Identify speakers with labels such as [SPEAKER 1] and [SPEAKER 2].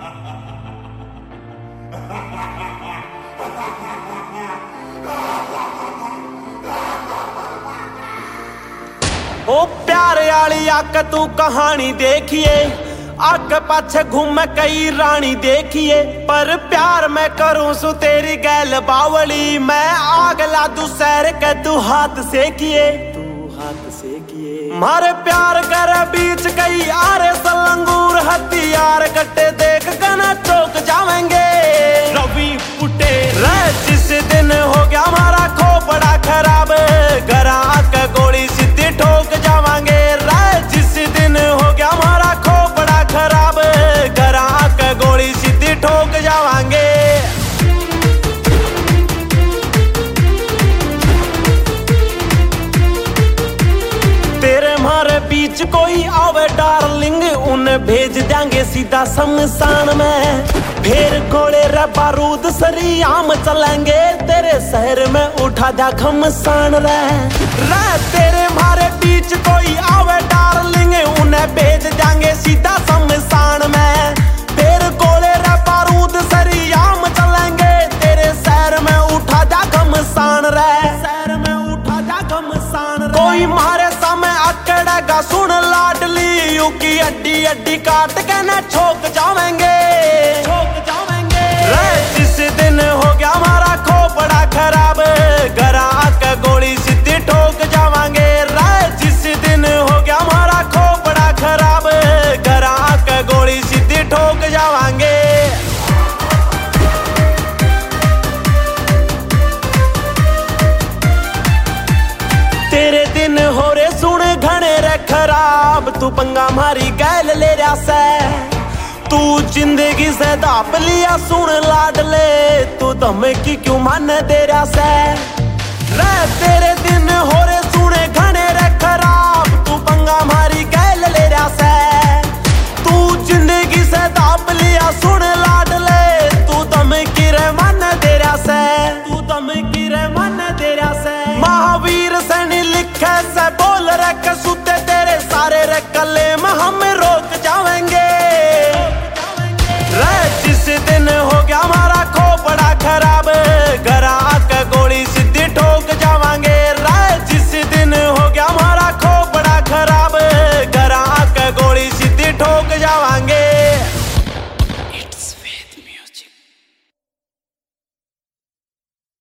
[SPEAKER 1] ओ प्यार आली आक तू कहानी देखिए, आग पाछे घूमे कई रानी देखिए, पर प्यार मैं करूं सु तेरी गैल बावली। मैं आग ला दू सैर के तू हाथ सेकिए, मारे प्यार कर बीच कई आरे सलंगूर हथियार कट्टे देख कना चौक जावेंगे। रवि पुटे जिस दिन हो गया हमारा खोपड़ा खराब, घरा आके गोली सीधी ठोक जावांगे। जिस दिन हो गया हमारा खोपड़ा खराब, घरा आके गोली सीधी ठोक जावांगे। तेरे मारे बीच कोई आवे डार्लिंग, उन्हें भेज देंगे सीधा शमशान में। फिर गोले रे बारूद सरियाम चलेंगे, तेरे शहर में उठा जा घमसान रे। तेरे मारे बीच कोई आवे डार्लिंग, उन्हें भेज देंगे सीधा शमशान में। फिर गोले रे बारूद सरियाम चलेंगे, तेरे शहर में उठा जा घमसान रे। शहर में उठा जा घमसान रे। कोई मारे सामने अकड़ेगा सुन लाडली, यू की अड्डी अड्डी काट के न छोक जावेंगे। जिस दिन हो गया हमारा खोपड़ा खराब, घरा आके गोली सीधी ठोक जावांगे। जिस दिन हो गया हमारा खोपड़ा खराब, घरा आके गोली सीधी ठोक जावांगे। तेरे दिन हो रे सुन घने रे खराब, तू पंगा मारी गैल ले रहा से। तू जिंदगी से दाप लिया सुन लाडले, तू धमकी क्यों मान दे रहा से। तेरे दिन हो रे सुने घने रे खराब, तू पंगा मारी गैल ले रहा से। तू जिंदगी से दाप लिया सुन लाडले, तू धमकी रे मान दे रहा से। तू धमकी रे मान दे रहा से। महावीर सैनी लिखे से बोल रे कसु